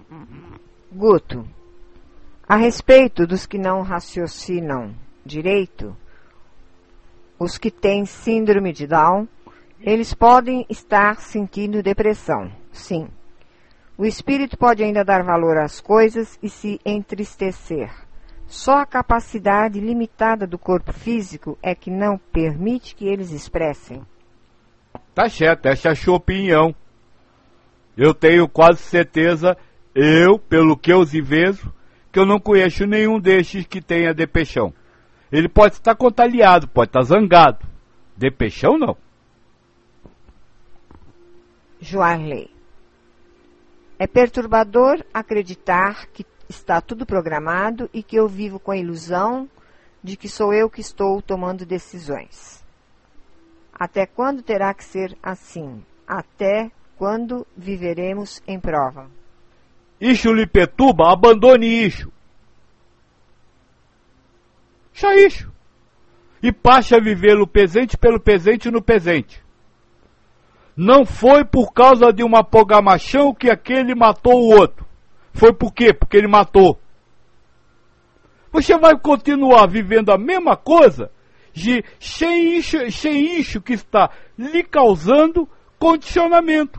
Guto, a respeito dos que não raciocinam direito, os que têm síndrome de Down, eles podem estar sentindo depressão, sim. O espírito pode ainda dar valor às coisas e se entristecer. Só a capacidade limitada do corpo físico é que não permite que eles expressem. Tá certo, essa é a sua opinião. Eu tenho quase certeza, pelo que eu vejo, que eu não conheço nenhum destes que tenha depressão. Ele pode estar contrariado, pode estar zangado. Depressão não. Joarley. É perturbador acreditar que está tudo programado e que eu vivo com a ilusão de que sou eu que estou tomando decisões. Até quando terá que ser assim? Até quando viveremos em prova? Isso lhe perturba? Abandone isso. Só isso. E passe a viver o presente pelo presente no presente. Não foi por causa de uma programação que aquele matou o outro. Foi por quê? Porque ele matou. Você vai continuar vivendo a mesma coisa sem isso que está lhe causando condicionamento.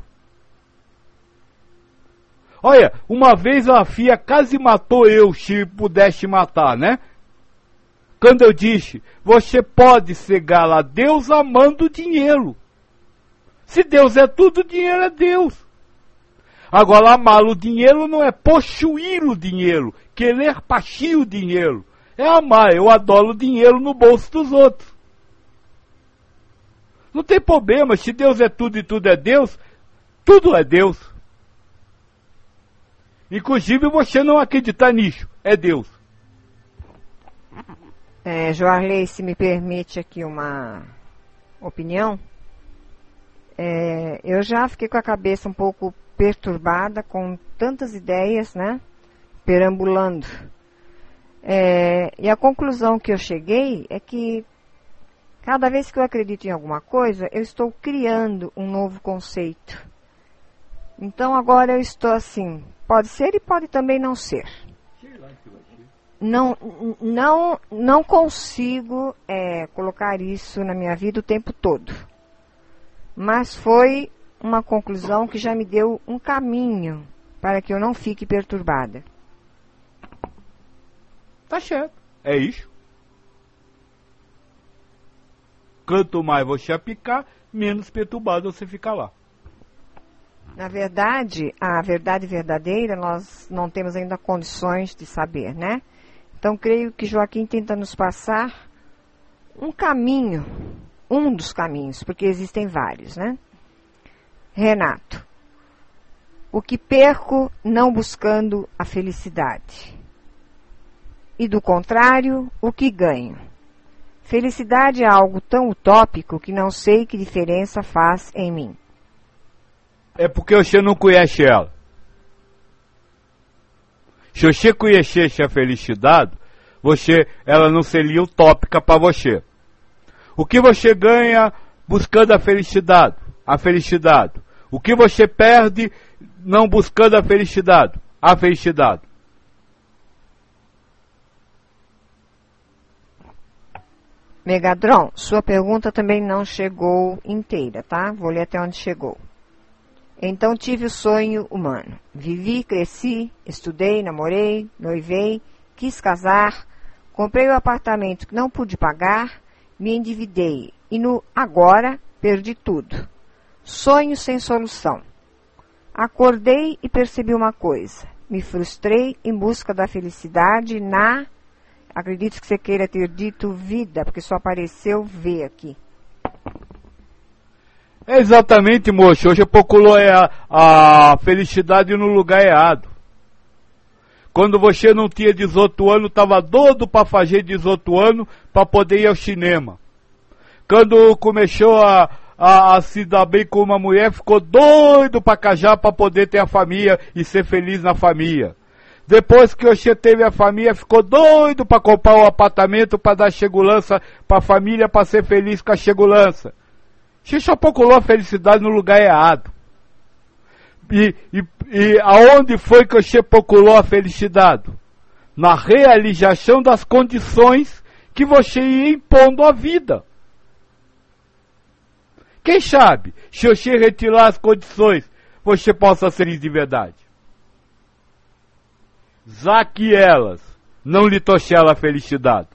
Olha, uma vez a filha quase matou eu, se pudesse matar, né? Quando eu disse, você pode cegar a Deus amando dinheiro. Se Deus é tudo, dinheiro é Deus. Agora, amar o dinheiro não é possuir o dinheiro, querer partir o dinheiro. É amar, eu adoro o dinheiro no bolso dos outros. Não tem problema, se Deus é tudo e tudo é Deus, tudo é Deus. Inclusive você não acreditar nisso, é Deus. Joarley, se me permite aqui uma opinião, eu já fiquei com a cabeça um pouco perturbada com tantas ideias, né, perambulando. E a conclusão que eu cheguei é que cada vez que eu acredito em alguma coisa, eu estou criando um novo conceito. Então agora eu estou assim, pode ser e pode também não ser. Não consigo colocar isso na minha vida o tempo todo. Mas foi uma conclusão que já me deu um caminho para que eu não fique perturbada. Tá certo, é isso. Quanto mais você aplicar, menos perturbado você fica lá. Na verdade, a verdade verdadeira nós não temos ainda condições de saber, né? Então, creio que Joaquim tenta nos passar um caminho, um dos caminhos, porque existem vários, né? Renato, o que perco não buscando a felicidade. E do contrário, o que ganho. Felicidade é algo tão utópico que não sei que diferença faz em mim. É porque você não conhece ela. Se você conhecesse a felicidade, ela não seria utópica para você. O que você ganha buscando a felicidade? A felicidade. O que você perde não buscando a felicidade? A felicidade. Megadron, sua pergunta também não chegou inteira, tá? Vou ler até onde chegou. Então tive o sonho humano. Vivi, cresci, estudei, namorei, noivei, quis casar, comprei o apartamento que não pude pagar, me endividei e no agora perdi tudo. Sonho sem solução. Acordei e percebi uma coisa. Me frustrei em busca da felicidade na... Acredito que você queira ter dito vida, porque só apareceu V aqui. Exatamente, moço. Hoje procurou a felicidade no lugar errado. Quando você não tinha 18 anos, estava doido para fazer 18 anos para poder ir ao cinema. Quando começou a se dar bem com uma mulher, ficou doido para casar para poder ter a família e ser feliz na família. Depois que você teve a família, ficou doido para comprar um apartamento para dar segurança para a família, para ser feliz com a segurança. Você só procurou a felicidade no lugar errado. E aonde foi que você procurou a felicidade? Na realização das condições que você ia impondo à vida. Quem sabe, se você retirar as condições, você possa ser feliz de verdade. Já que elas não lhe trouxeram a felicidade.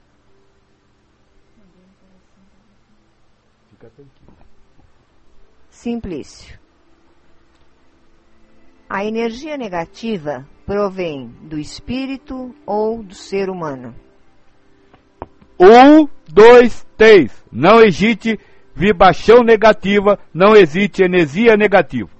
Simplício. A energia negativa provém do espírito ou do ser humano? 1, 2, 3. Não existe vibração negativa, não existe energia negativa.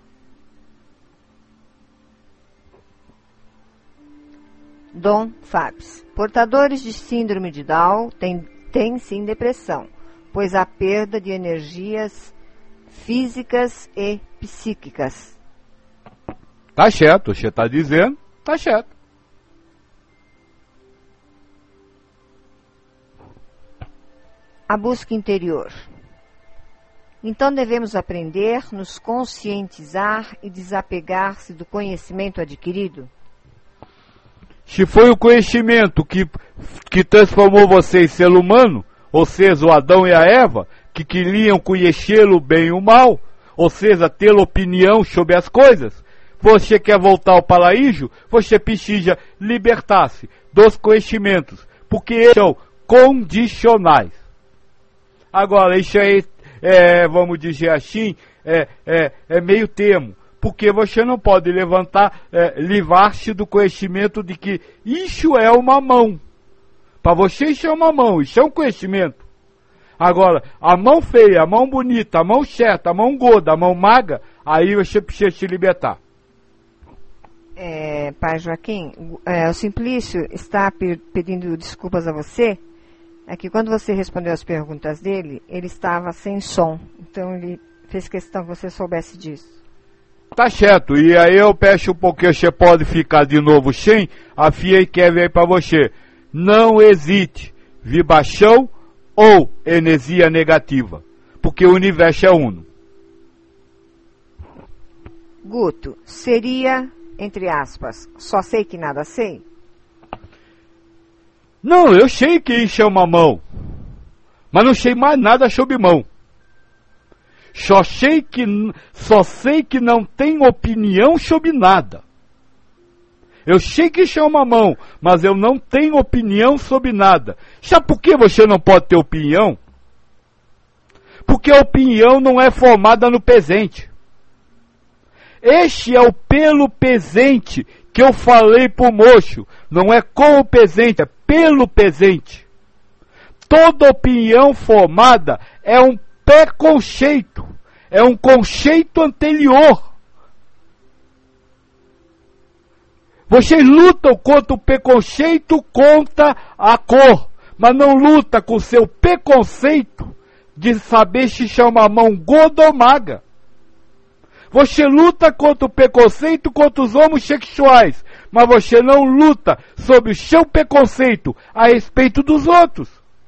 Dom Fabs. Portadores de síndrome de Down têm sim depressão, pois há perda de energias físicas e psíquicas. Tá certo, você está dizendo, tá certo. A busca interior. Então devemos aprender, nos conscientizar e desapegar-se do conhecimento adquirido? Se foi o conhecimento que transformou você em ser humano, ou seja, o Adão e a Eva, que queriam conhecer o bem e o mal, ou seja, ter opinião sobre as coisas, você quer voltar ao paraíso, você precisa libertar-se dos conhecimentos, porque eles são condicionais. Agora, isso aí, vamos dizer assim, é meio termo, porque você não pode livrar-se do conhecimento de que isso é uma mão. Para você isso é uma mão, isso é um conhecimento. Agora, a mão feia, a mão bonita, a mão certa, a mão gorda, a mão magra, aí você precisa se libertar. Pai Joaquim, o Simplício está pedindo desculpas a você. É que quando você respondeu as perguntas dele, ele estava sem som. Então ele fez questão que você soubesse disso. Tá certo, e aí eu peço um pouquinho, você pode ficar de novo sem, a FIA quer ver para você. Não existe vibração ou energia negativa, porque o universo é uno. Guto, seria, entre aspas, só sei que nada sei? Não, eu sei que isso é uma mão, mas não sei mais nada sobre mão. Só sei que não tem opinião sobre nada. Eu sei que isso é uma mão, mas eu não tenho opinião sobre nada. Sabe por que você não pode ter opinião? Porque a opinião não é formada no presente. Este é o pelo presente que eu falei pro moço. Não é com o presente, é pelo presente. Toda opinião formada é um preconceito, é um conceito anterior. Vocês lutam contra o preconceito, contra a cor, mas não luta com o seu preconceito de saber se chama mão gorda ou magra. Você luta contra o preconceito contra os homossexuais, mas você não luta sobre o seu preconceito a respeito dos outros.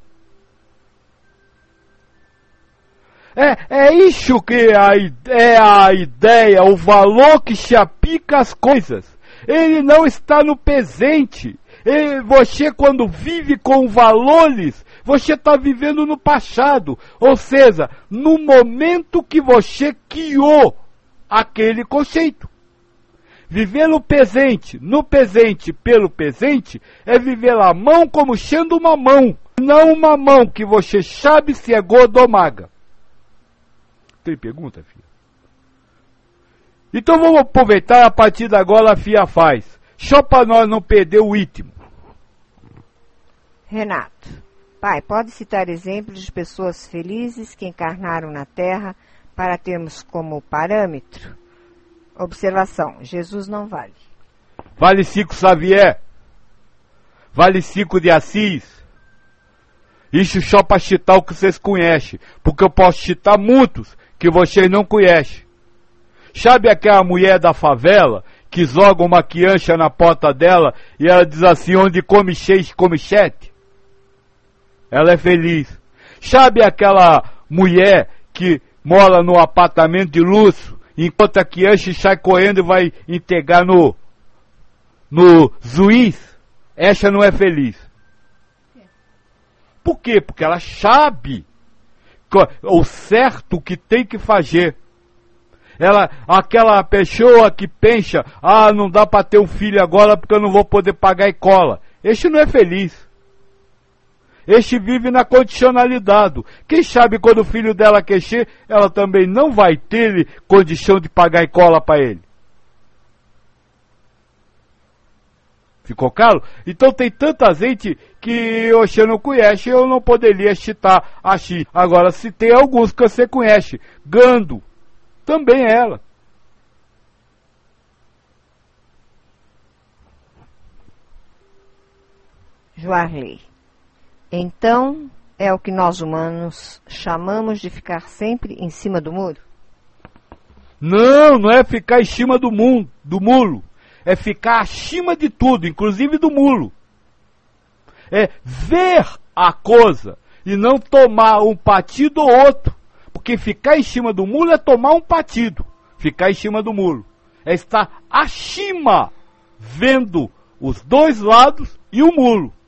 É isso que é a ideia, o valor que se aplica às coisas. Ele não está no presente. Você, quando vive com valores, você está vivendo no passado. Ou seja, no momento que você criou aquele conceito. Viver no presente pelo presente, é viver a mão como sendo uma mão. Não uma mão que você sabe se é gorda ou magra. Tem pergunta, filha? Então vamos aproveitar, a partir de agora a FIA faz. Só para nós não perder o ritmo. Renato, pai, pode citar exemplos de pessoas felizes que encarnaram na Terra para termos como parâmetro? Observação, Jesus não vale. Vale Chico Xavier. Vale Chico de Assis. Isso só para citar o que vocês conhecem. Porque eu posso citar muitos que vocês não conhecem. Sabe aquela mulher da favela que joga uma criança na porta dela e ela diz assim, onde come 6, come 7? Ela é feliz. Sabe aquela mulher que mora num apartamento de luxo enquanto a criança sai correndo e vai entregar no juiz, essa não é feliz. Por quê? Porque ela sabe o certo que tem que fazer. Aquela pessoa que pensa, não dá para ter um filho agora porque eu não vou poder pagar a escola. Este não é feliz. Este vive na condicionalidade. Quem sabe quando o filho dela crescer, ela também não vai ter condição de pagar a escola para ele. Ficou claro? Então tem tanta gente que você não conhece, eu não poderia citar assim. Agora, se tem alguns que você conhece, Gando, também ela. Joarley. Então, é o que nós humanos chamamos de ficar sempre em cima do muro? Não, não é ficar em cima do muro. É ficar acima de tudo, inclusive do muro. É ver a coisa e não tomar um partido ou outro. Porque ficar em cima do muro é tomar um partido. Ficar em cima do muro é estar acima, vendo os dois lados e o muro.